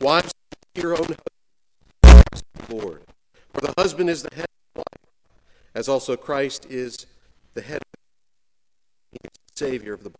Wives, your own husbands, Lord. For the husband is the head of the wife, as also Christ is the head of the wife. He is the Savior of the body.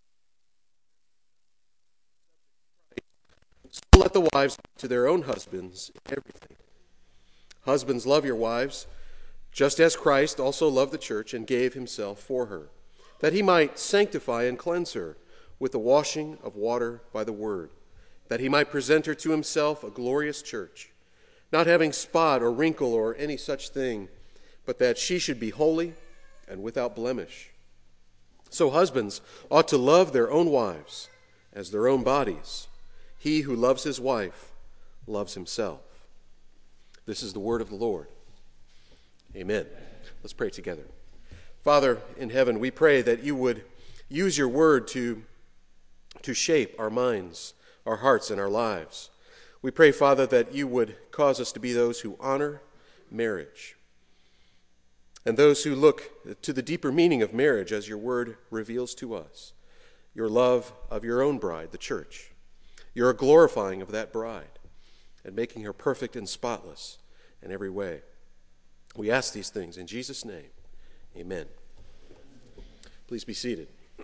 So let the wives to their own husbands in everything. Husbands, love your wives, just as Christ also loved the church and gave himself for her, that he might sanctify and cleanse her with the washing of water by the word, that he might present her to himself a glorious church, not having spot or wrinkle or any such thing, but that she should be holy and without blemish. So husbands ought to love their own wives as their own bodies. He who loves his wife loves himself. This is the word of the Lord. Amen. Let's pray together. Father in heaven, we pray that you would use your word to shape our minds, our hearts, and our lives. We pray, Father, that you would cause us to be those who honor marriage and those who look to the deeper meaning of marriage as your word reveals to us, your love of your own bride, the church, your glorifying of that bride and making her perfect and spotless in every way. We ask these things in Jesus' name. Amen. Please be seated.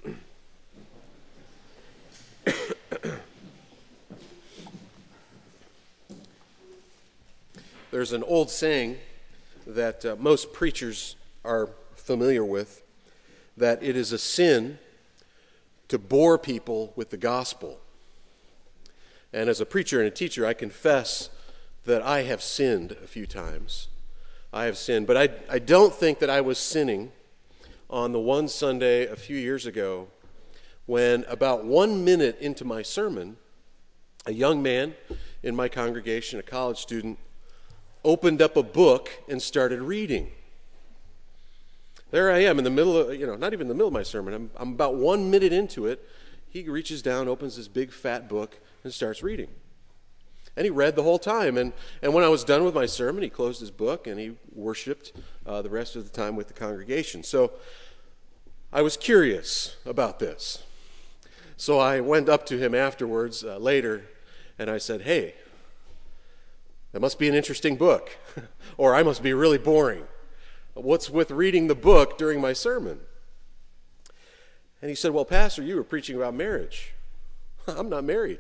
There's an old saying that most preachers are familiar with, that it is a sin to bore people with the gospel. And as a preacher and a teacher, I confess that I have sinned a few times. I have sinned, but I don't think that I was sinning on the one Sunday a few years ago when about 1 minute into my sermon, a young man in my congregation, a college student, opened up a book and started reading. There I am in the middle of, not even in the middle of my sermon. I'm about 1 minute into it. He reaches down, opens this big fat book, and starts reading. And he read the whole time. And when I was done with my sermon, he closed his book and he worshiped the rest of the time with the congregation. So I was curious about this. So I went up to him afterwards, later, and I said, "Hey, that must be an interesting book, or I must be really boring. What's with reading the book during my sermon?" And he said, "Well, Pastor, you were preaching about marriage. I'm not married.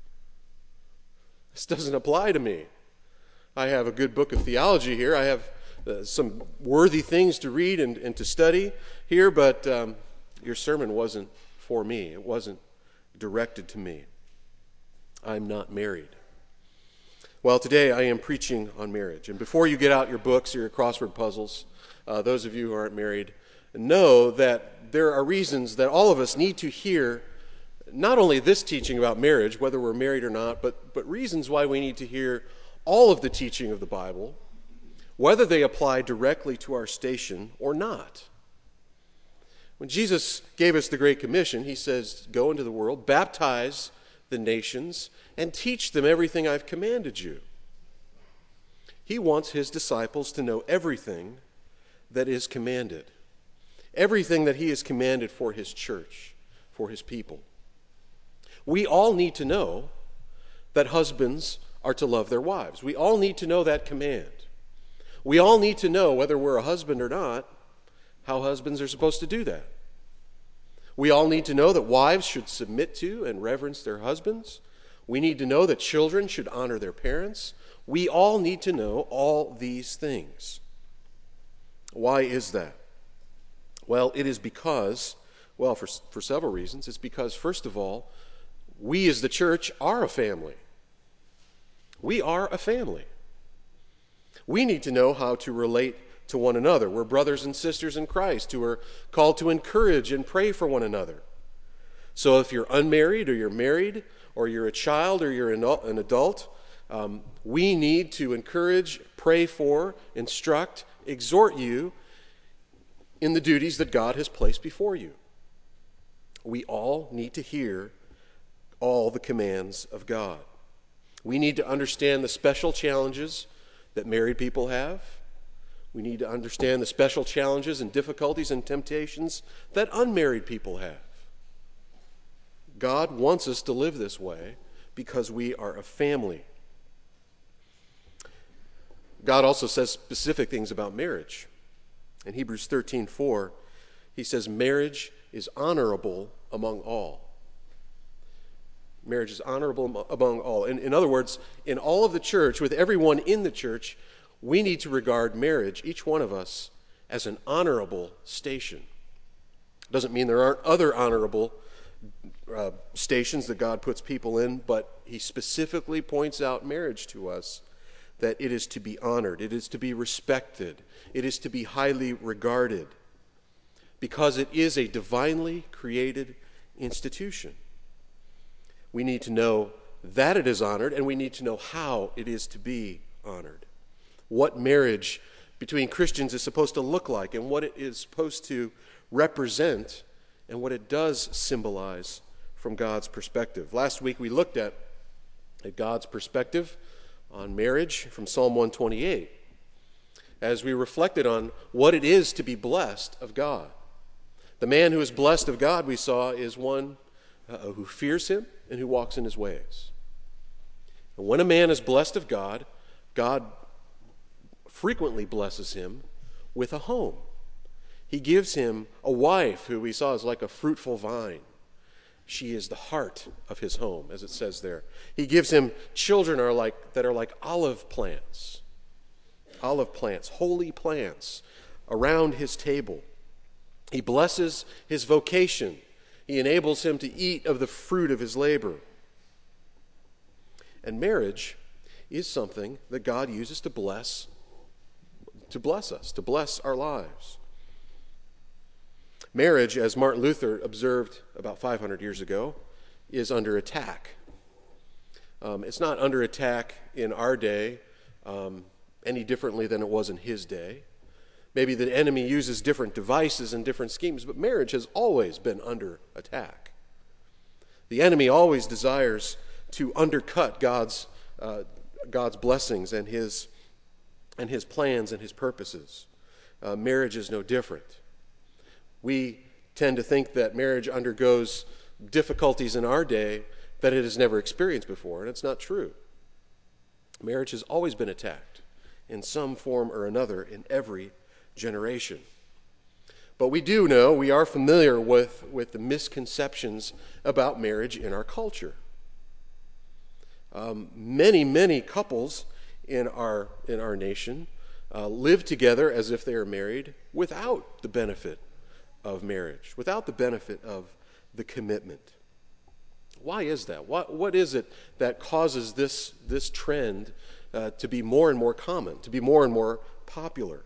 This doesn't apply to me. I have a good book of theology here. I have some worthy things to read and to study here, but your sermon wasn't for me. It wasn't directed to me. I'm not married." Well, today I am preaching on marriage. And before you get out your books or your crossword puzzles, those of you who aren't married, know that there are reasons that all of us need to hear not only this teaching about marriage, whether we're married or not, but reasons why we need to hear all of the teaching of the Bible, whether they apply directly to our station or not. When Jesus gave us the Great Commission, he says, "Go into the world, baptize the nations, and teach them everything I've commanded you." He wants his disciples to know everything that is commanded, everything that he has commanded for his church, for his people. We all need to know that husbands are to love their wives. We all need to know that command. We all need to know, whether we're a husband or not, how husbands are supposed to do that. We all need to know that wives should submit to and reverence their husbands. We need to know that children should honor their parents. We all need to know all these things. Why is that? Well, it is because, for several reasons. It's because, first of all, we as the church are a family. We are a family. We need to know how to relate to one another. We're brothers and sisters in Christ who are called to encourage and pray for one another. So if you're unmarried or you're married or you're a child or you're an adult, we need to encourage, pray for, instruct, exhort you in the duties that God has placed before you. We all need to hear all the commands of God. We need to understand the special challenges that married people have. We need to understand the special challenges and difficulties and temptations that unmarried people have. God wants us to live this way because we are a family. God also says specific things about marriage. In Hebrews 13:4, he says, marriage is honorable among all. Marriage is honorable among all. In other words, in all of the church, with everyone in the church, we need to regard marriage, each one of us, as an honorable station. Doesn't mean there aren't other honorable stations that God puts people in, but he specifically points out marriage to us, that it is to be honored, it is to be respected, it is to be highly regarded, because it is a divinely created institution. We need to know that it is honored, and we need to know how it is to be honored. What marriage between Christians is supposed to look like, and what it is supposed to represent, and what it does symbolize from God's perspective. Last week we looked at God's perspective on marriage from Psalm 128, as we reflected on what it is to be blessed of God. The man who is blessed of God, we saw, is one who fears him and who walks in his ways. And when a man is blessed of God, God frequently blesses him with a home. He gives him a wife who we saw is like a fruitful vine. She is the heart of his home, as it says there. He gives him children that are like olive plants, holy plants around his table. He blesses his vocation. He enables him to eat of the fruit of his labor. And marriage is something that God uses to bless us, to bless our lives. Marriage, as Martin Luther observed about 500 years ago, is under attack. It's not under attack in our day any differently than it was in his day. Maybe the enemy uses different devices and different schemes, but marriage has always been under attack. The enemy always desires to undercut God's blessings and his plans and his purposes. Marriage is no different. We tend to think that marriage undergoes difficulties in our day that it has never experienced before, and it's not true. Marriage has always been attacked in some form or another in every generation. But we do know, we are familiar with the misconceptions about marriage in our culture. Many couples in our nation live together as if they are married without the benefit of marriage, without the benefit of the commitment. Why is that? What is it that causes this trend to be more and more common, to be more and more popular?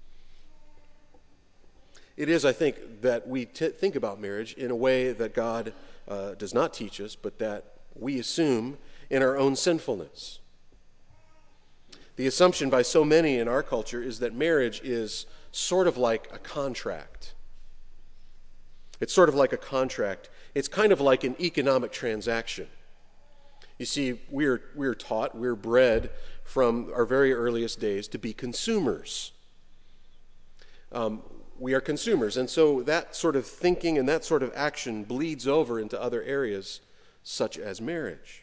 It is, I think, that we think about marriage in a way that God does not teach us, but that we assume in our own sinfulness. The assumption by so many in our culture is that marriage is sort of like a contract. It's sort of like a contract. It's kind of like an economic transaction. You see, we're taught, we're bred from our very earliest days to be consumers. We are consumers, and so that sort of thinking and that sort of action bleeds over into other areas, such as marriage.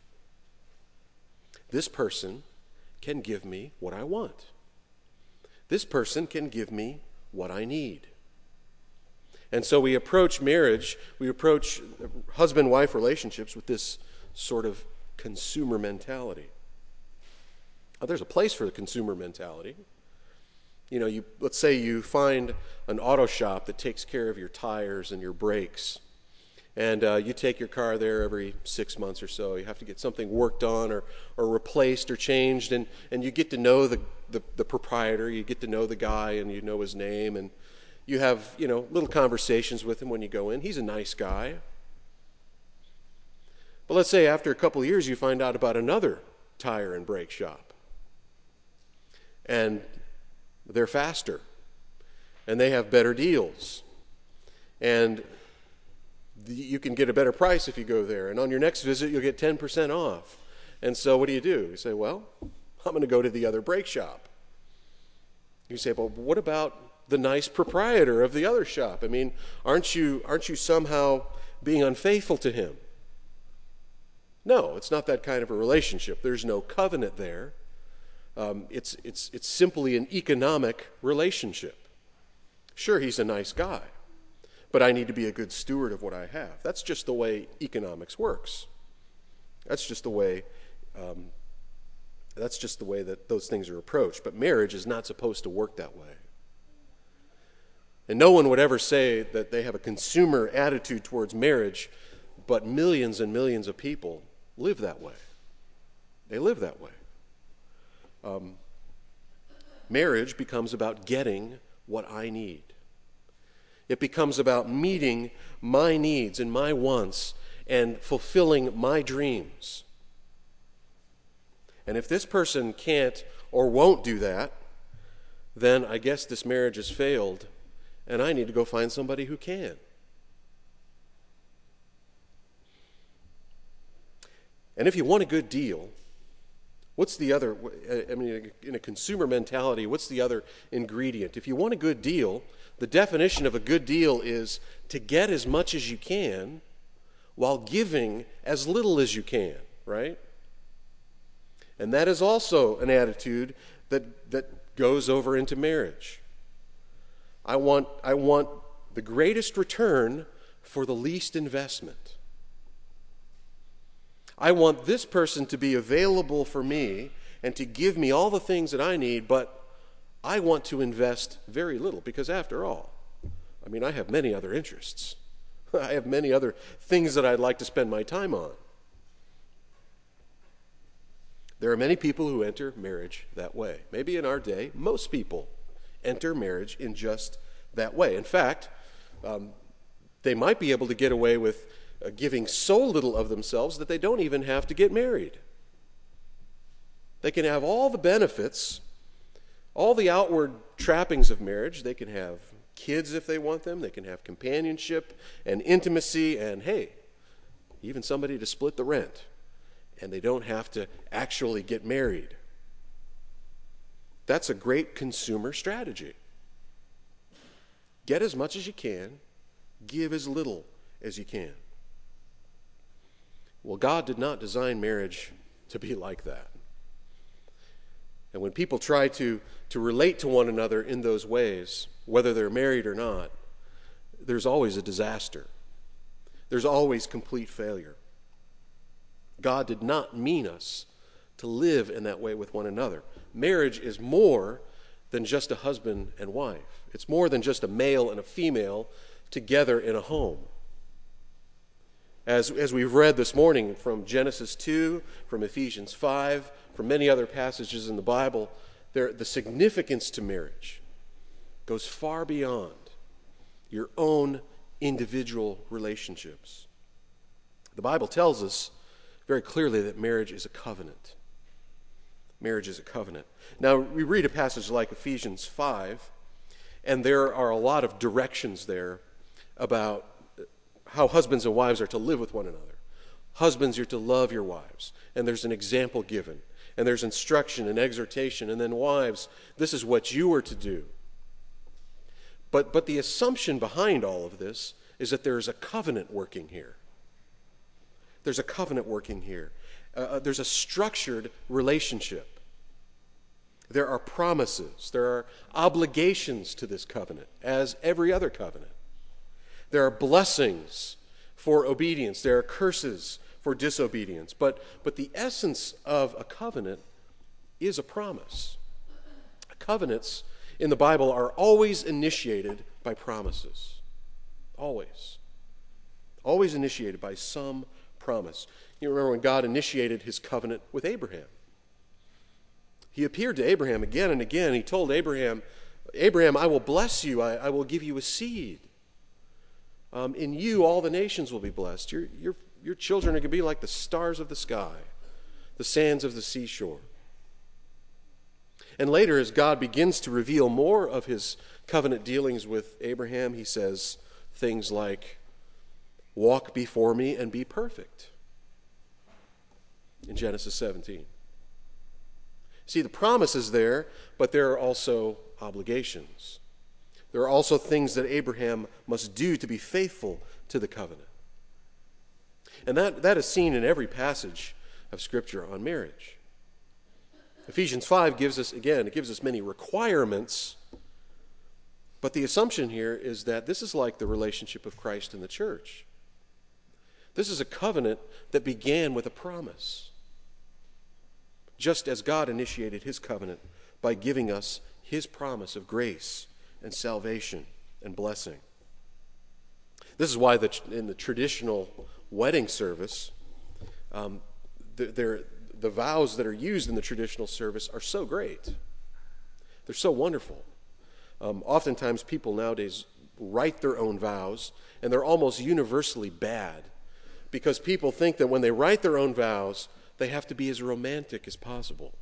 This person can give me what I want. This person can give me what I need. And so we approach marriage, we approach husband-wife relationships with this sort of consumer mentality. Now, there's a place for the consumer mentality. Let's say you find an auto shop that takes care of your tires and your brakes, and you take your car there every 6 months or so. You have to get something worked on or replaced or changed, and you get to know the proprietor, you get to know the guy, and you know his name, and you have, little conversations with him when you go in. He's a nice guy. But let's say after a couple of years you find out about another tire and brake shop. And they're faster. And they have better deals. And you can get a better price if you go there. And on your next visit you'll get 10% off. And so what do? You say, well, I'm going to go to the other brake shop. You say, well, what about the nice proprietor of the other shop? I mean, aren't you somehow being unfaithful to him? No, it's not that kind of a relationship. There's no covenant there. It's simply an economic relationship. Sure, he's a nice guy, but I need to be a good steward of what I have. That's just the way economics works. That's just the way that those things are approached. But marriage is not supposed to work that way. And no one would ever say that they have a consumer attitude towards marriage, but millions and millions of people live that way. They live that way. Marriage becomes about getting what I need. It becomes about meeting my needs and my wants and fulfilling my dreams. And if this person can't or won't do that, then I guess this marriage has failed, and I need to go find somebody who can. And if you want a good deal, what's the other, in a consumer mentality, what's the other ingredient? If you want a good deal, the definition of a good deal is to get as much as you can while giving as little as you can, right? And that is also an attitude that goes over into marriage. I want the greatest return for the least investment. I want this person to be available for me and to give me all the things that I need, but I want to invest very little because after all, I have many other interests. I have many other things that I'd like to spend my time on. There are many people who enter marriage that way. Maybe in our day, most people enter marriage in just that way. In fact, they might be able to get away with giving so little of themselves that they don't even have to get married. They can have all the benefits, all the outward trappings of marriage. They can have kids if they want them. They can have companionship and intimacy and, hey, even somebody to split the rent. And they don't have to actually get married. That's a great consumer strategy. Get as much as you can, give as little as you can. Well, God did not design marriage to be like that. And when people try to relate to one another in those ways, whether they're married or not, there's always a disaster. There's always complete failure. God did not mean us to live in that way with one another. Marriage is more than just a husband and wife. It's more than just a male and a female together in a home. As we've read this morning from Genesis 2, from Ephesians 5, from many other passages in the Bible, the significance to marriage goes far beyond your own individual relationships. The Bible tells us very clearly that marriage is a covenant. Marriage is a covenant. Now, we read a passage like Ephesians 5, and there are a lot of directions there about how husbands and wives are to live with one another. Husbands, you're to love your wives, and there's an example given, and there's instruction and exhortation, and then wives, this is what you are to do. But the assumption behind all of this is that there is a covenant working here. There's a covenant working here. There's a structured relationship. There are promises. There are obligations to this covenant, as every other covenant. There are blessings for obedience. There are curses for disobedience. But the essence of a covenant is a promise. Covenants in the Bible are always initiated by promises. Always. Always initiated by some promise. You remember when God initiated his covenant with Abraham. He appeared to Abraham again and again. He told Abraham, I will bless you. I will give you a seed. In you, all the nations will be blessed. Your children are going to be like the stars of the sky, the sands of the seashore. And later, as God begins to reveal more of his covenant dealings with Abraham, he says things like, walk before me and be perfect, in Genesis 17. See, the promise is there, but there are also obligations. There are also things that Abraham must do to be faithful to the covenant. And that is seen in every passage of Scripture on marriage. Ephesians 5 gives us many requirements, but the assumption here is that this is like the relationship of Christ and the church. This is a covenant that began with a promise, just as God initiated his covenant by giving us his promise of grace and salvation and blessing. This is why in the traditional wedding service, the vows that are used in the traditional service are so great. They're so wonderful. Oftentimes people nowadays write their own vows, and they're almost universally bad because people think that when they write their own vows, they have to be as romantic as possible.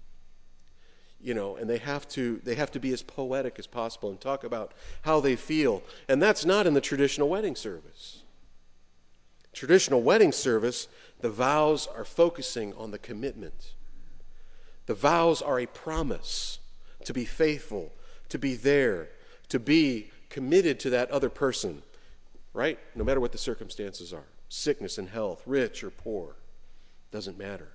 And they have to be as poetic as possible and talk about how they feel. And that's not in the traditional wedding service. Traditional wedding service, the vows are focusing on the commitment. The vows are a promise to be faithful, to be there, to be committed to that other person, right? No matter what the circumstances are. Sickness and health, rich or poor, doesn't matter.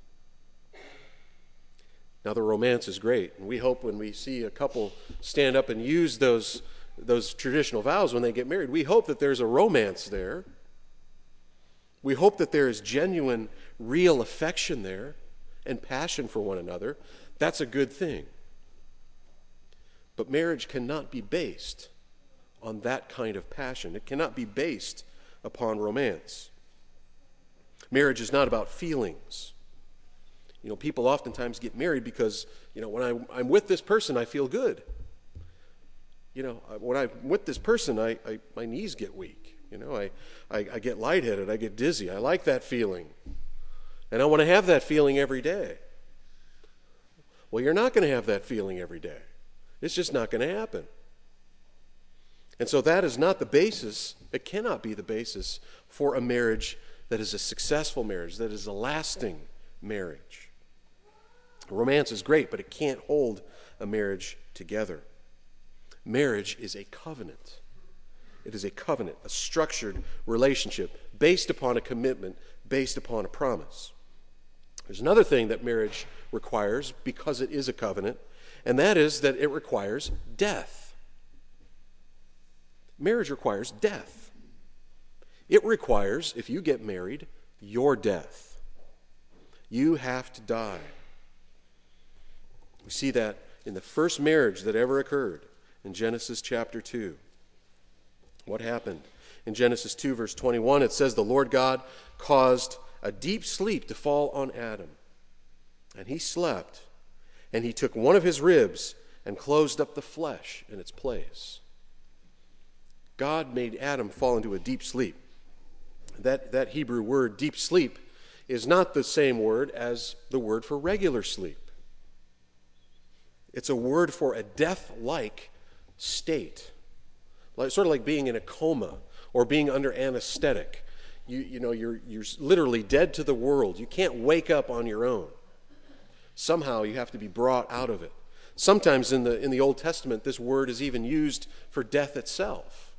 Now the romance is great, and we hope when we see a couple stand up and use those traditional vows when they get married, we hope that there's a romance there. We hope that there is genuine, real affection there and passion for one another. That's a good thing. But marriage cannot be based on that kind of passion. It cannot be based upon romance. Marriage is not about feelings. People oftentimes get married because, when I'm with this person, I feel good. When I'm with this person, my knees get weak. I get lightheaded. I get dizzy. I like that feeling. And I want to have that feeling every day. Well, you're not going to have that feeling every day. It's just not going to happen. And so that is not the basis. It cannot be the basis for a marriage that is a successful marriage, that is a lasting marriage. Romance is great, but it can't hold a marriage together. Marriage is a covenant. It is a covenant, a structured relationship based upon a commitment, based upon a promise. There's another thing that marriage requires because it is a covenant, and that is that it requires death. Marriage requires death. It requires, if you get married, your death. You have to die. We see that in the first marriage that ever occurred in Genesis chapter 2. What happened? In Genesis 2 verse 21, it says, "The Lord God caused a deep sleep to fall on Adam. And he slept, and he took one of his ribs and closed up the flesh in its place." God made Adam fall into a deep sleep. That Hebrew word, deep sleep, is not the same word as the word for regular sleep. It's a word for a death-like state, sort of like being in a coma or being under anesthetic. You're literally dead to the world. You can't wake up on your own. Somehow you have to be brought out of it. Sometimes in the Old Testament, this word is even used for death itself.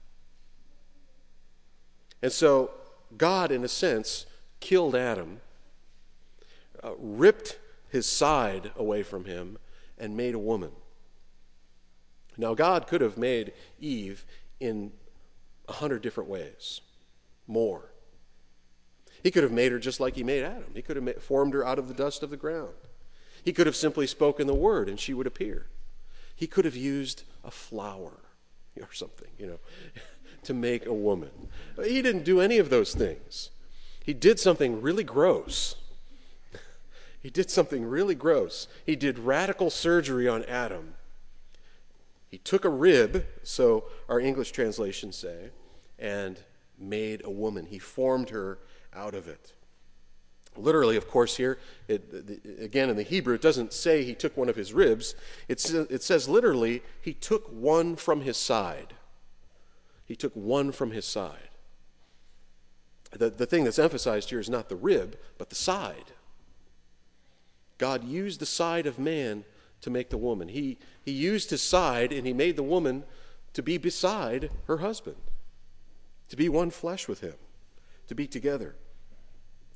And so God, in a sense, killed Adam, ripped his side away from him, and made a woman. Now, God could have made Eve in 100 different ways, more. He could have made her just like he made Adam. He could have formed her out of the dust of the ground. He could have simply spoken the word and she would appear. He could have used a flower or something, to make a woman. He didn't do any of those things. He did something really gross. He did something really gross. He did radical surgery on Adam. He took a rib, so our English translations say, and made a woman. He formed her out of it. Literally, of course, here, again in the Hebrew, it doesn't say he took one of his ribs. It says literally, he took one from his side. He took one from his side. The thing that's emphasized here is not the rib, but the side. God used the side of man to make the woman. He used his side, and he made the woman to be beside her husband, to be one flesh with him, to be together.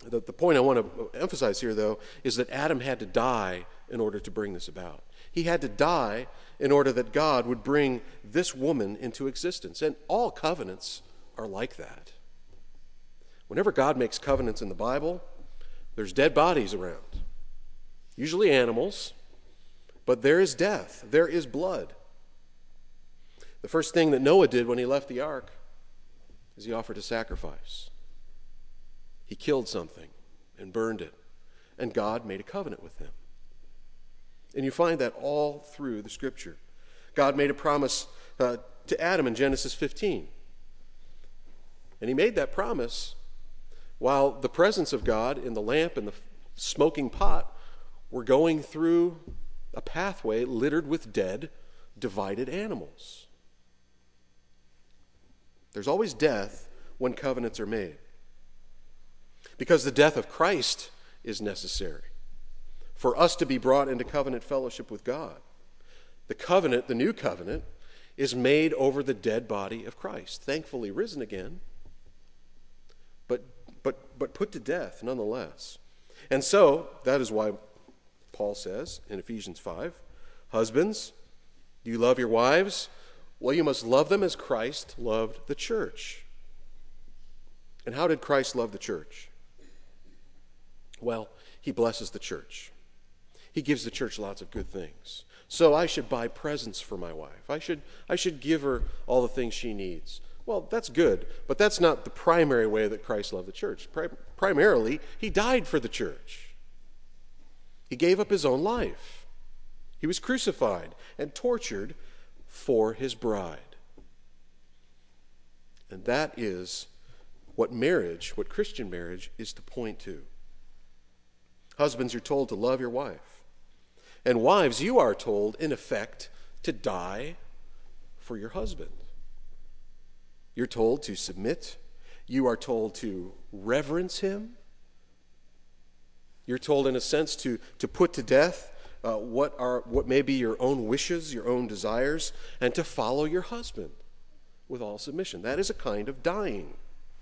The point I want to emphasize here, though, is that Adam had to die in order to bring this about. He had to die in order that God would bring this woman into existence. And all covenants are like that. Whenever God makes covenants in the Bible, there's dead bodies around. Usually animals, but there is death. There is blood. The first thing that Noah did when he left the ark is he offered a sacrifice. He killed something and burned it, and God made a covenant with him. And you find that all through the Scripture. God made a promise to Adam in Genesis 15. And he made that promise while the presence of God in the lamp and the smoking pot were going through a pathway littered with dead, divided animals. There's always death when covenants are made, because the death of Christ is necessary for us to be brought into covenant fellowship with God. The covenant, the new covenant, is made over the dead body of Christ, thankfully risen again, but put to death nonetheless. And so, that is why Paul says in Ephesians 5, husbands, do you love your wives? Well, you must love them as Christ loved the church. And how did Christ love the church? Well, he blesses the church. He gives the church lots of good things. So I should buy presents for my wife. I should give her all the things she needs. Well, that's good, but that's not the primary way that Christ loved the church. Primarily, he died for the church. He gave up his own life. He was crucified and tortured for his bride. And that is what Christian marriage is to point to. Husbands, you're told to love your wife. And wives, you are told, in effect, to die for your husband. You're told to submit. You are told to reverence him. You're told, in a sense, to put to death what may be your own wishes, your own desires, and to follow your husband with all submission. That is a kind of dying.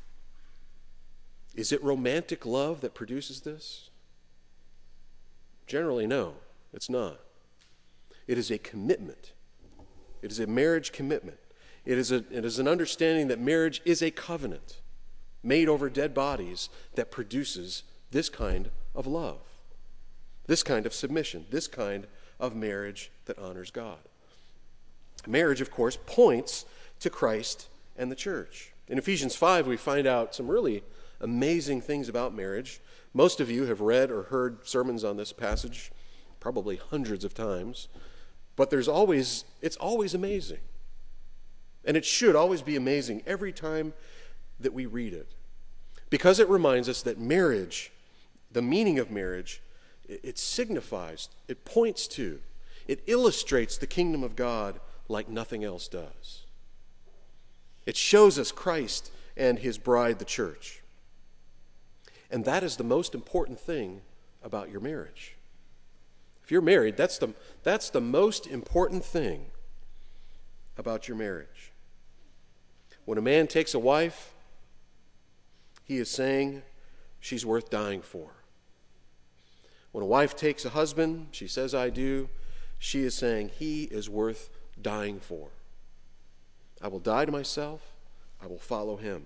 Is it romantic love that produces this? Generally, no, it's not. It is a commitment. It is a marriage commitment. It is an understanding that marriage is a covenant made over dead bodies that produces this kind of love, this kind of submission, this kind of marriage that honors God. Marriage, of course, points to Christ and the church. In Ephesians 5, we find out some really amazing things about marriage. Most of you have read or heard sermons on this passage probably hundreds of times, but it's always amazing. And it should always be amazing every time that we read it, because it reminds us that marriage, the meaning of marriage, it signifies, it points to, it illustrates the kingdom of God like nothing else does. It shows us Christ and his bride, the church. And that is the most important thing about your marriage. If you're married, that's the most important thing about your marriage. When a man takes a wife, he is saying she's worth dying for. When a wife takes a husband, she says, I do, she is saying he is worth dying for. I will die to myself. I will follow him.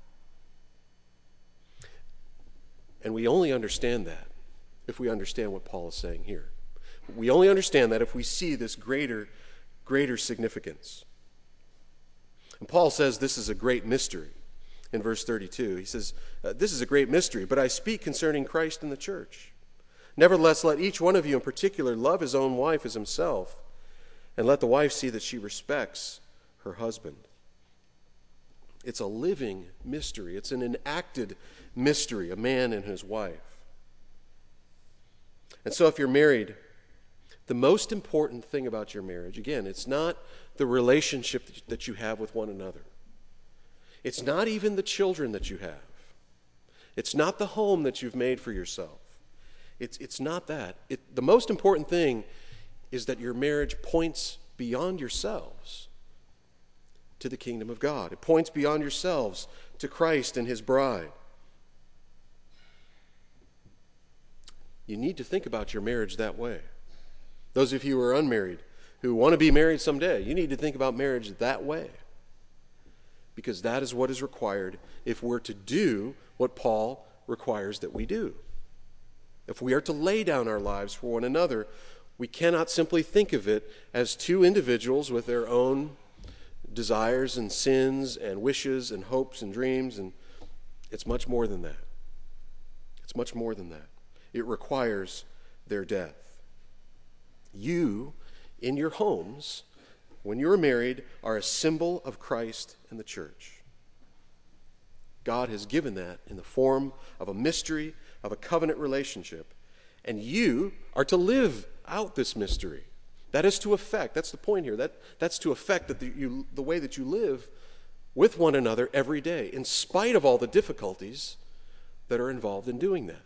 And we only understand that if we understand what Paul is saying here. We only understand that if we see this greater significance. And Paul says this is a great mystery in verse 32. He says, this is a great mystery, but I speak concerning Christ and the church. Nevertheless, let each one of you in particular love his own wife as himself, and let the wife see that she respects her husband. It's a living mystery. It's an enacted mystery, a man and his wife. And so if you're married, the most important thing about your marriage, again, it's not the relationship that you have with one another. It's not even the children that you have. It's not the home that you've made for yourself. It's not that. The most important thing is that your marriage points beyond yourselves to the kingdom of God. It points beyond yourselves to Christ and his bride. You need to think about your marriage that way. Those of you who are unmarried, who want to be married someday, you need to think about marriage that way. Because that is what is required if we're to do what Paul requires that we do. If we are to lay down our lives for one another, we cannot simply think of it as two individuals with their own desires and sins and wishes and hopes and dreams. And it's much more than that. It's much more than that. It requires their death. You, in your homes, when you're married, are a symbol of Christ and the church. God has given that in the form of a mystery, of a covenant relationship. And you are to live out this mystery. That is to affect, that's the point here, that's to affect that the way that you live with one another every day, in spite of all the difficulties that are involved in doing that.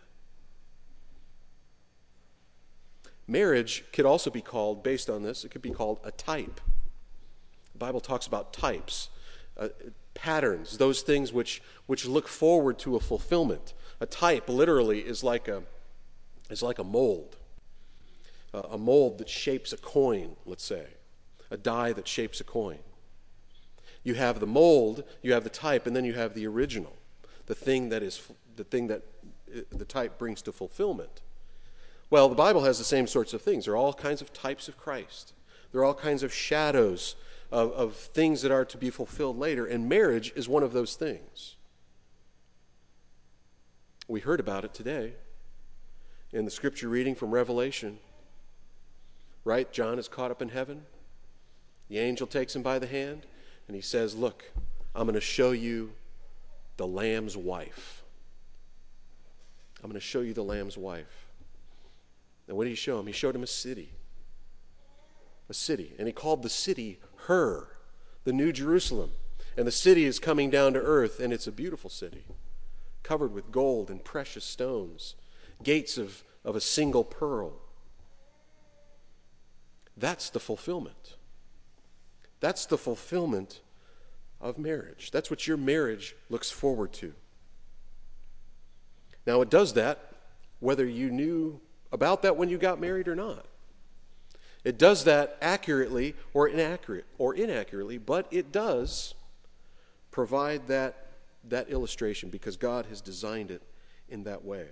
Marriage could also be called, based on this, it could be called a type. The Bible talks about types, patterns, those things which look forward to a fulfillment. A type literally is like a mold. A mold that shapes a coin, let's say. A die that shapes a coin. You have the mold, you have the type, and then you have the original. The thing that the type brings to fulfillment. Well, the Bible has the same sorts of things. There are all kinds of types of Christ. There are all kinds of shadows of things that are to be fulfilled later, and marriage is one of those things. We heard about it today in the scripture reading from Revelation. Right? John is caught up in heaven. The angel takes him by the hand, and he says, "Look, I'm going to show you the Lamb's wife. I'm going to show you the Lamb's wife." And what did he show him? He showed him a city. A city. And he called the city her, the New Jerusalem. And the city is coming down to earth, and it's a beautiful city, covered with gold and precious stones, gates of a single pearl. That's the fulfillment. That's the fulfillment of marriage. That's what your marriage looks forward to. Now, it does that whether you knew about that when you got married or not. It does that accurately or inaccurately, but it does provide that illustration because God has designed it in that way.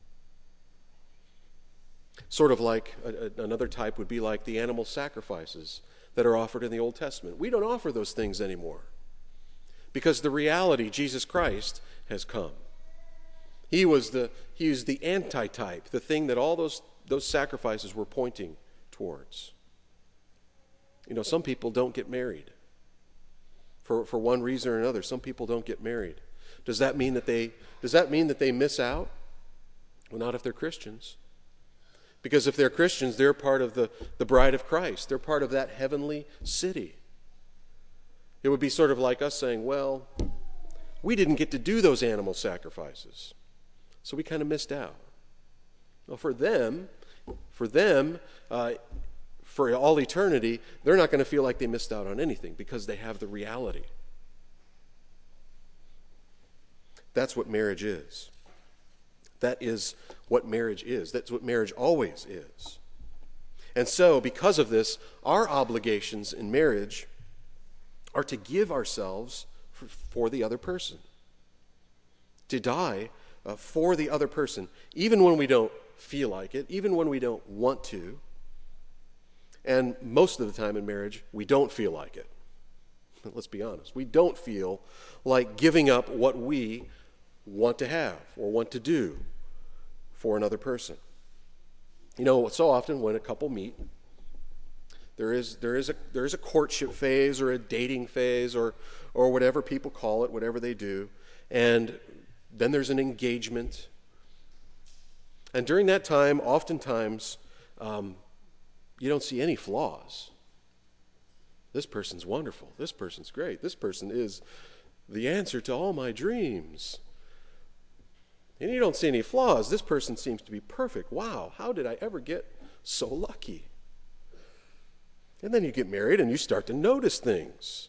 Sort of like another type would be like the animal sacrifices that are offered in the Old Testament. We don't offer those things anymore because the reality, Jesus Christ, has come. He was the antitype, the thing that all those sacrifices were pointing towards. You know, some people don't get married. For one reason or another, some people don't get married. Does that mean that they miss out? Well, not if they're Christians. Because if they're Christians, they're part of the bride of Christ. They're part of that heavenly city. It would be sort of like us saying, well, we didn't get to do those animal sacrifices, so we kind of missed out. Well, for them, for all eternity, they're not going to feel like they missed out on anything because they have the reality. That's what marriage is. That is what marriage is. That's what marriage always is. And so, because of this, our obligations in marriage are to give ourselves for the other person. To die for the other person, even when we don't feel like it, even when we don't want to. And most of the time in marriage, we don't feel like it. Let's be honest. We don't feel like giving up what we want to have or want to do for another person. You know, so often when a couple meet, there is a courtship phase or a dating phase or whatever people call it, whatever they do, and then there's an engagement. And during that time, oftentimes, you don't see any flaws. This person's wonderful. This person's great. This person is the answer to all my dreams. And you don't see any flaws. This person seems to be perfect. Wow, how did I ever get so lucky? And then you get married and you start to notice things.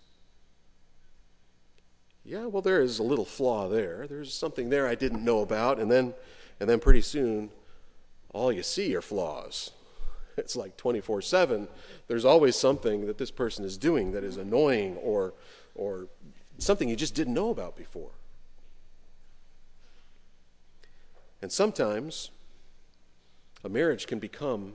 Yeah, well, there is a little flaw there. There's something there I didn't know about. And then pretty soon, all you see are flaws. It's like 24/7. There's always something that this person is doing that is annoying or something you just didn't know about before. And sometimes a marriage can become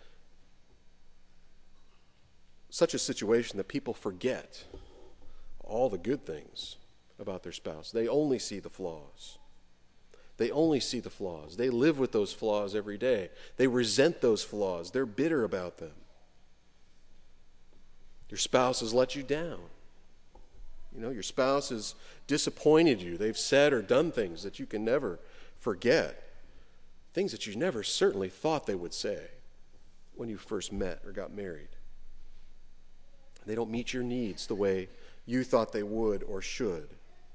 such a situation that people forget all the good things about their spouse. They only see the flaws. They only see the flaws. They live with those flaws every day. They resent those flaws. They're bitter about them. Your spouse has let you down. Your spouse has disappointed you. They've said or done things that you can never forget. Things that you never certainly thought they would say when you first met or got married. They don't meet your needs the way you thought they would or should.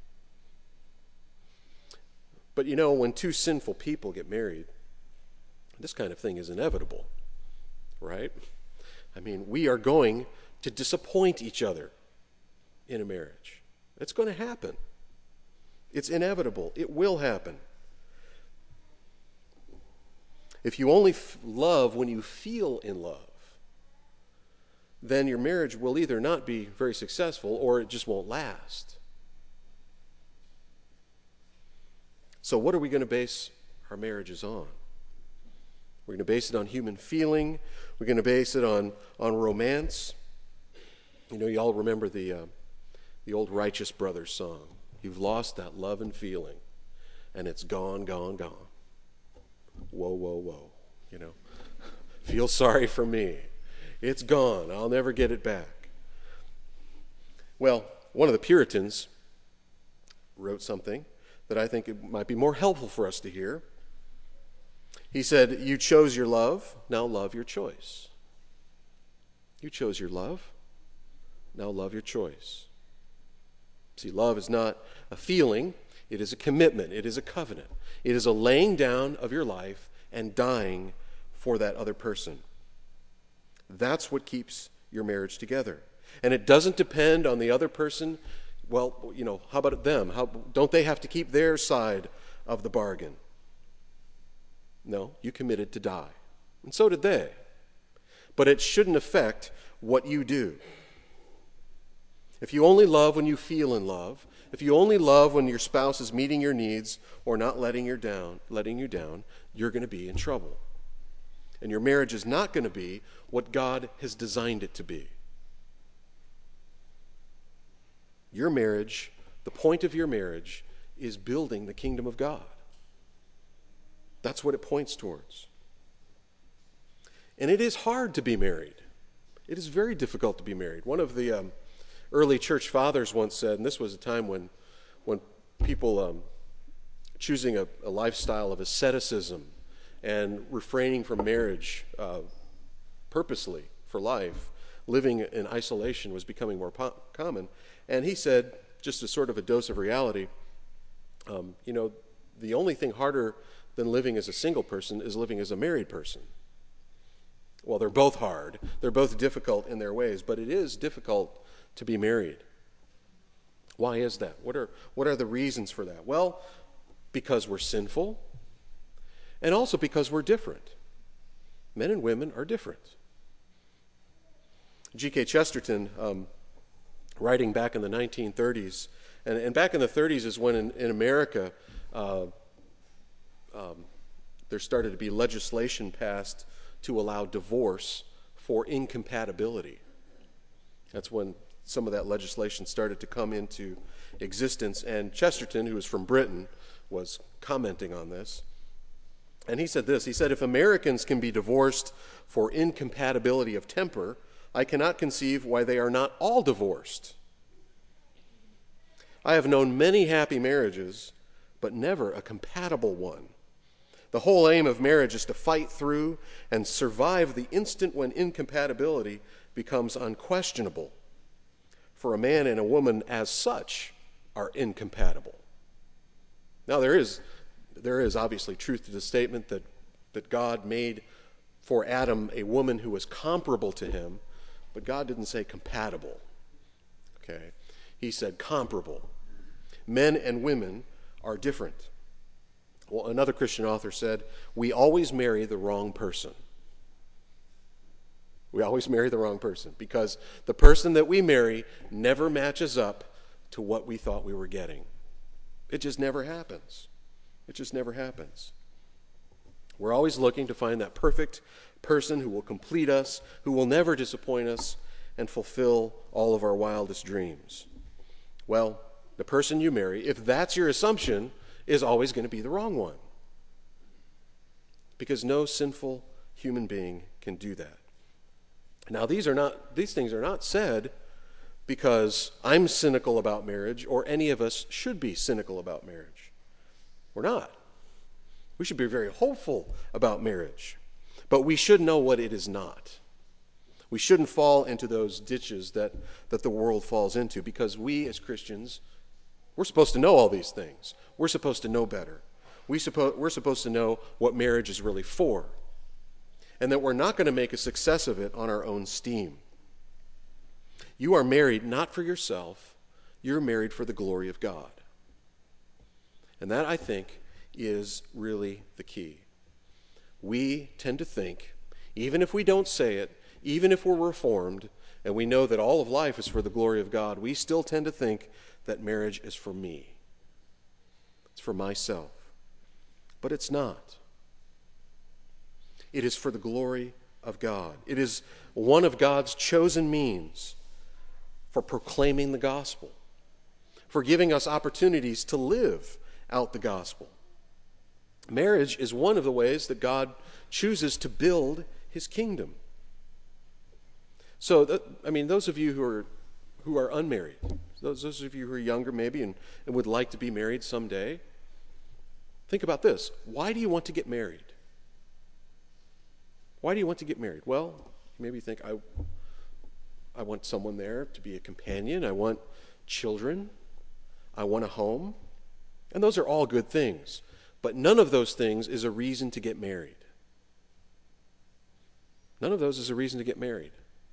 But when two sinful people get married, this kind of thing is inevitable, right? We are going to disappoint each other in a marriage. It's going to happen. It's inevitable. It will happen. If you only love when you feel in love, then your marriage will either not be very successful or it just won't last. So what are we going to base our marriages on? We're going to base it on human feeling. We're going to base it on romance. You all remember the old Righteous Brothers song. You've lost that love and feeling, and it's gone, gone, gone. Whoa, whoa, whoa. Feel sorry for me. It's gone. I'll never get it back. Well, one of the Puritans wrote something that I think it might be more helpful for us to hear. He said, "You chose your love, now love your choice." You chose your love, now love your choice. See, love is not a feeling, it is a commitment, it is a covenant. It is a laying down of your life and dying for that other person. That's what keeps your marriage together. And it doesn't depend on the other person. Well, how about them? Don't they have to keep their side of the bargain? No, you committed to die. And so did they. But it shouldn't affect what you do. If you only love when you feel in love, if you only love when your spouse is meeting your needs or not letting you down, you're going to be in trouble. And your marriage is not going to be what God has designed it to be. Your marriage, the point of your marriage, is building the kingdom of God. That's what it points towards. And it is hard to be married. It is very difficult to be married. One of the early church fathers once said, and this was a time when people choosing a lifestyle of asceticism and refraining from marriage purposely for life, living in isolation was becoming more common. And he said, just as sort of a dose of reality, the only thing harder than living as a single person is living as a married person. Well, they're both hard. They're both difficult in their ways, but it is difficult to be married. Why is that? What are the reasons for that? Well, because we're sinful, and also because we're different. Men and women are different. G.K. Chesterton, writing back in the 1930s, and back in the 30s is when in America there started to be legislation passed to allow divorce for incompatibility. That's when some of that legislation started to come into existence. And Chesterton, who was from Britain, was commenting on this. And he said this, he said, "If Americans can be divorced for incompatibility of temper, I cannot conceive why they are not all divorced. I have known many happy marriages, but never a compatible one. The whole aim of marriage is to fight through and survive the instant when incompatibility becomes unquestionable. For a man and a woman as such are incompatible." Now there is obviously truth to the statement that God made for Adam a woman who was comparable to him, but God didn't say compatible. Okay? He said comparable. Men and women are different. Another Christian author said, we always marry the wrong person. We always marry the wrong person because the person that we marry never matches up to what we thought we were getting. It just never happens. It just never happens. We're always looking to find that perfect person who will complete us, who will never disappoint us, and fulfill all of our wildest dreams. Well, the person you marry, if that's your assumption, is always going to be the wrong one. Because no sinful human being can do that. Now, these things are not said because I'm cynical about marriage or any of us should be cynical about marriage. We're not. We should be very hopeful about marriage. But we should know what it is not. We shouldn't fall into those ditches that the world falls into because we as Christians, we're supposed to know all these things. We're supposed to know better. We're supposed to know what marriage is really for. And that we're not going to make a success of it on our own steam. You are married not for yourself. You're married for the glory of God. And that, I think, is really the key. We tend to think, even if we don't say it, even if we're reformed, and we know that all of life is for the glory of God, we still tend to think that marriage is for me. It's for myself. But it's not. It is for the glory of God. It is one of God's chosen means for proclaiming the gospel, for giving us opportunities to live out the gospel. Marriage is one of the ways that God chooses to build his kingdom. So, those of you who are unmarried, those of you who are younger maybe and would like to be married someday, think about this. Why do you want to get married? Why do you want to get married? Well, maybe you think, I want someone there to be a companion. I want children. I want a home. And those are all good things. But none of those things is a reason to get married. None of those is a reason to get married.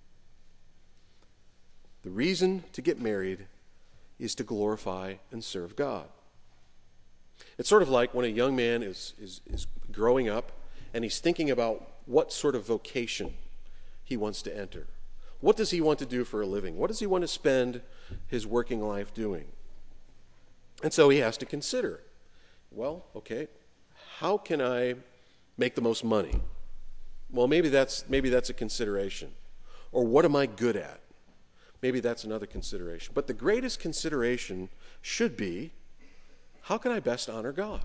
The reason to get married is to glorify and serve God. It's sort of like when a young man is growing up and he's thinking about what sort of vocation he wants to enter. What does he want to do for a living? What does he want to spend his working life doing? And so he has to consider, well, okay, how can I make the most money? Well, maybe that's a consideration. Or what am I good at? Maybe that's another consideration. But the greatest consideration should be, how can I best honor God?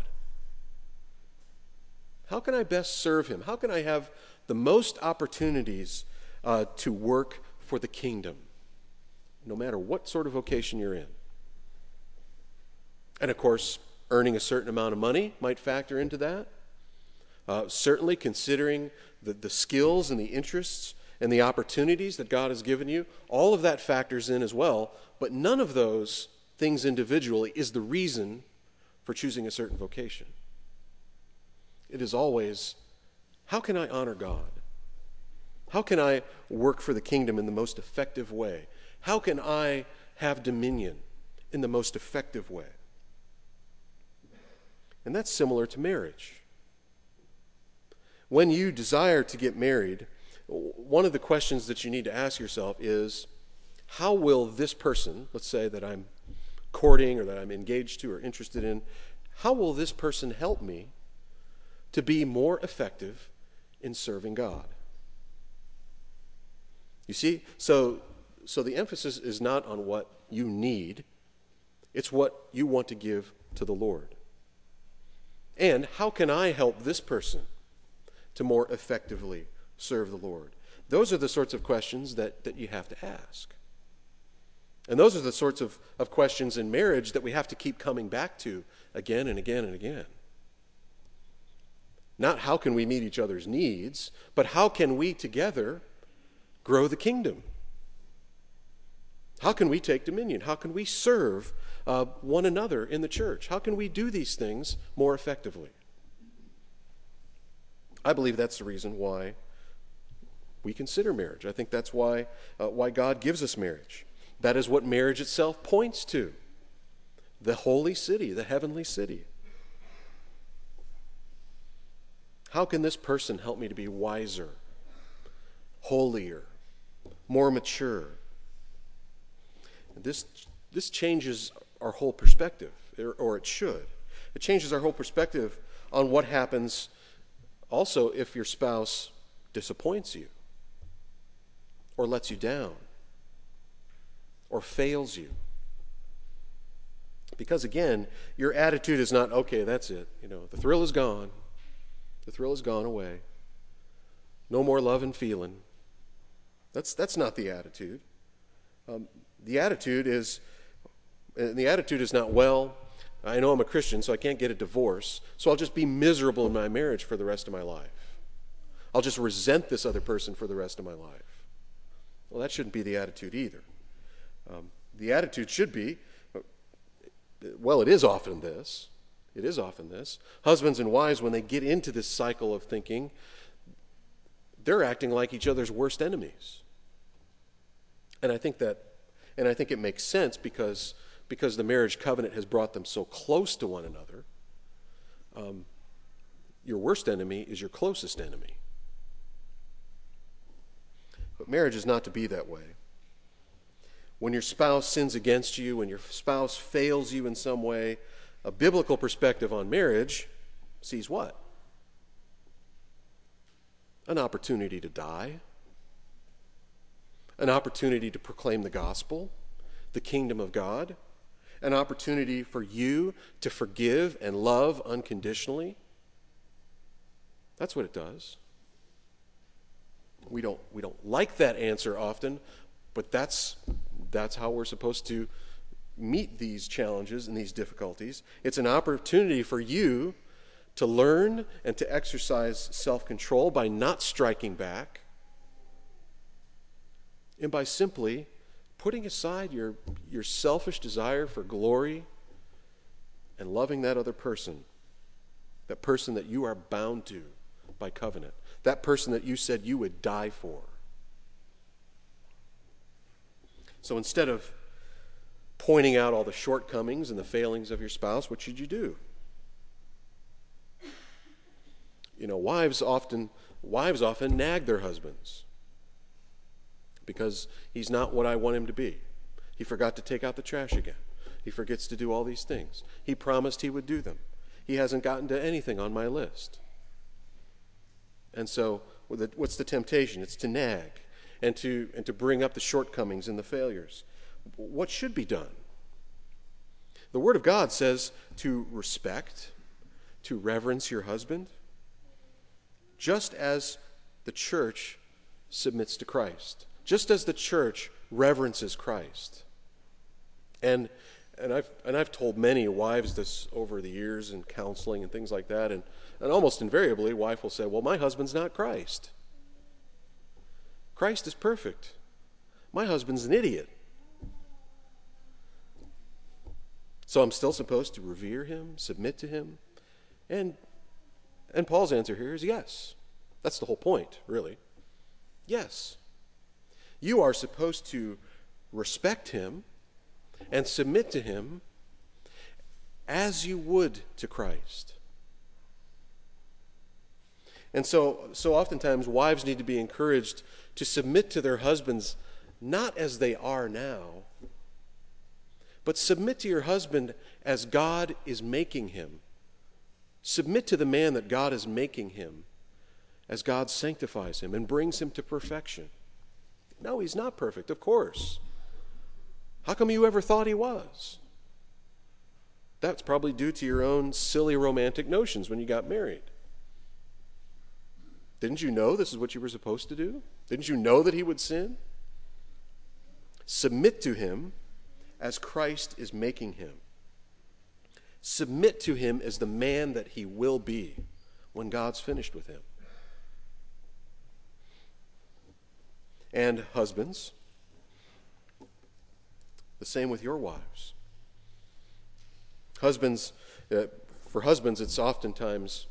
How can I best serve him? How can I have the most opportunities to work for the kingdom, no matter what sort of vocation you're in? And of course, earning a certain amount of money might factor into that. Certainly considering the skills and the interests and the opportunities that God has given you, all of that factors in as well. But none of those things individually is the reason for choosing a certain vocation. It is always, how can I honor God? How can I work for the kingdom in the most effective way? How can I have dominion in the most effective way? And that's similar to marriage. When you desire to get married, one of the questions that you need to ask yourself is, how will this person, let's say that I'm courting or that I'm engaged to or interested in, how will this person help me to be more effective in serving God? You see, so the emphasis is not on what you need, it's what you want to give to the Lord. And how can I help this person to more effectively serve the Lord? Those are the sorts of questions that you have to ask. And those are the sorts of questions in marriage that we have to keep coming back to again and again and again. Not how can we meet each other's needs, but how can we together grow the kingdom? How can we take dominion? How can we serve one another in the church? How can we do these things more effectively? I believe that's the reason why we consider marriage. I think that's why God gives us marriage. That is what marriage itself points to. The holy city, the heavenly city. How can this person help me to be wiser, holier, more mature? This changes our whole perspective, or it should. It changes our whole perspective on what happens also if your spouse disappoints you, or lets you down, or fails you. Because again, your attitude is not, okay, that's it. The thrill is gone. The thrill has gone away. No more love and feeling. That's not the attitude. The attitude is not, well, I know I'm a Christian, so I can't get a divorce, so I'll just be miserable in my marriage for the rest of my life. I'll just resent this other person for the rest of my life. Well, that shouldn't be the attitude either. The attitude should be, well, it is often this. It is often this. Husbands and wives, when they get into this cycle of thinking, they're acting like each other's worst enemies. And I think it makes sense because the marriage covenant has brought them so close to one another. Your worst enemy is your closest enemy. But marriage is not to be that way. When your spouse sins against you, when your spouse fails you in some way, a biblical perspective on marriage sees what? An opportunity to die, an opportunity to proclaim the gospel, the kingdom of God, an opportunity for you to forgive and love unconditionally. That's what it does. We don't like that answer often, but that's how we're supposed to meet these challenges and these difficulties. It's an opportunity for you to learn and to exercise self-control by not striking back and by simply putting aside your selfish desire for glory and loving that other person, that person that you are bound to by covenant, that person that you said you would die for. So instead of pointing out all the shortcomings and the failings of your spouse, what should you do? Wives often nag their husbands because he's not what I want him to be. He forgot to take out the trash again. He forgets to do all these things. He promised he would do them. He hasn't gotten to anything on my list. And so what's the temptation? It's to nag and to bring up the shortcomings and the failures. What should be done? The Word of God says to respect, to reverence your husband, just as the church submits to Christ, just as the church reverences Christ. And I've told many wives this over the years in counseling and things like that, and almost invariably, a wife will say, well, my husband's not Christ. Christ is perfect. My husband's an idiot. So I'm still supposed to revere him, submit to him? And Paul's answer here is yes. That's the whole point, really. Yes. You are supposed to respect him and submit to him as you would to Christ. And so oftentimes wives need to be encouraged to submit to their husbands not as they are now, but submit to your husband as God is making him. Submit to the man that God is making him as God sanctifies him and brings him to perfection. No, he's not perfect, of course. How come you ever thought he was? That's probably due to your own silly romantic notions when you got married. Didn't you know this is what you were supposed to do? Didn't you know that he would sin? Submit to him as Christ is making him. Submit to him as the man that he will be when God's finished with him. And husbands, the same with your wives. For husbands, it's oftentimes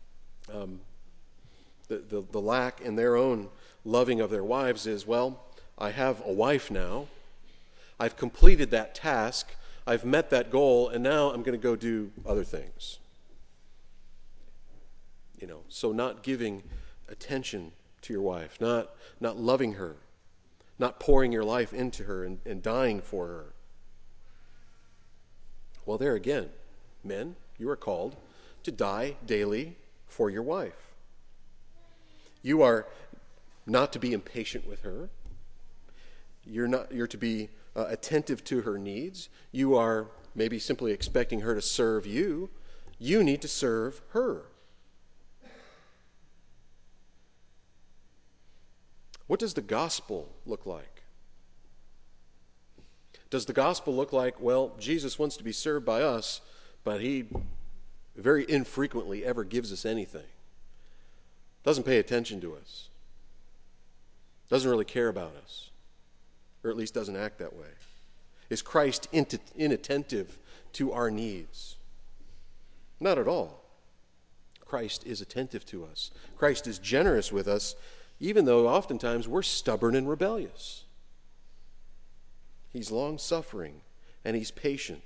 the lack in their own loving of their wives is, well, I have a wife now. I've completed that task. I've met that goal, and now I'm going to go do other things. So not giving attention to your wife, not loving her, not pouring your life into her and dying for her. Well, there again, men, you are called to die daily for your wife. You are not to be impatient with her. You're to be attentive to her needs. You are maybe simply expecting her to serve you. You need to serve her. What does the gospel look like? Does the gospel look like, well, Jesus wants to be served by us, but he very infrequently ever gives us anything? Doesn't pay attention to us. Doesn't really care about us. Or at least doesn't act that way. Is Christ inattentive to our needs? Not at all. Christ is attentive to us. Christ is generous with us, even though oftentimes we're stubborn and rebellious. He's long-suffering and he's patient.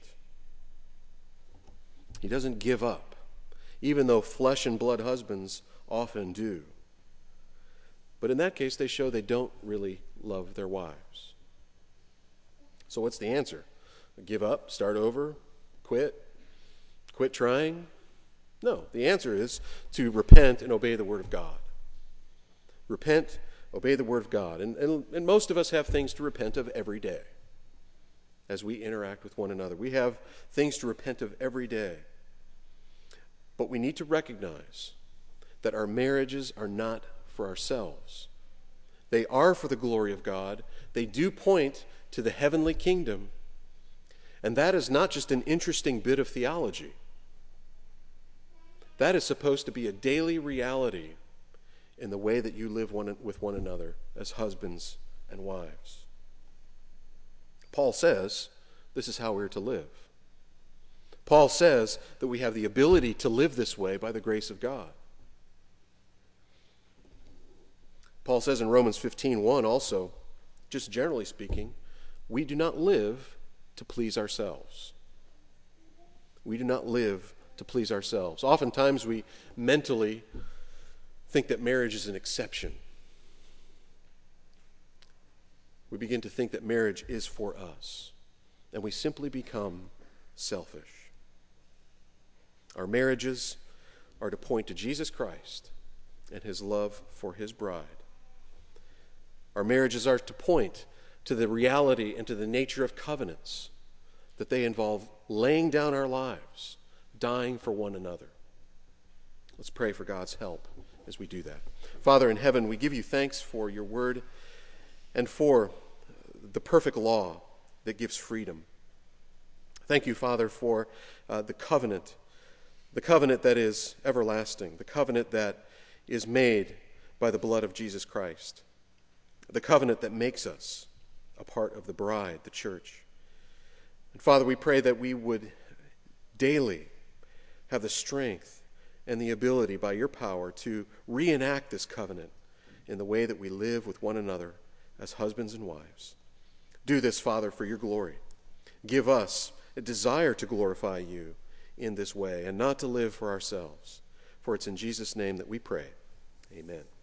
He doesn't give up, even though flesh and blood husbands often do. But in that case, they show they don't really love their wives. So what's the answer? Give up, start over, quit trying? No, the answer is to repent and obey the Word of God. Repent, obey the Word of God. And most of us have things to repent of every day as we interact with one another. We have things to repent of every day. But we need to recognize that our marriages are not for ourselves. They are for the glory of God. They do point to the heavenly kingdom. And that is not just an interesting bit of theology. That is supposed to be a daily reality in the way that you live with one another as husbands and wives. Paul says this is how we're to live. Paul says that we have the ability to live this way by the grace of God. Paul says in Romans 15:1 also, just generally speaking, we do not live to please ourselves. We do not live to please ourselves. Oftentimes we mentally think that marriage is an exception. We begin to think that marriage is for us, and we simply become selfish. Our marriages are to point to Jesus Christ and his love for his bride. Our marriages are to point to the reality and to the nature of covenants, that they involve laying down our lives, dying for one another. Let's pray for God's help as we do that. Father in heaven, we give you thanks for your word and for the perfect law that gives freedom. Thank you, Father, for the covenant that is everlasting, the covenant that is made by the blood of Jesus Christ, the covenant that makes us a part of the bride, the church. And Father, we pray that we would daily have the strength and the ability by your power to reenact this covenant in the way that we live with one another as husbands and wives. Do this, Father, for your glory. Give us a desire to glorify you in this way and not to live for ourselves. For it's in Jesus' name that we pray. Amen.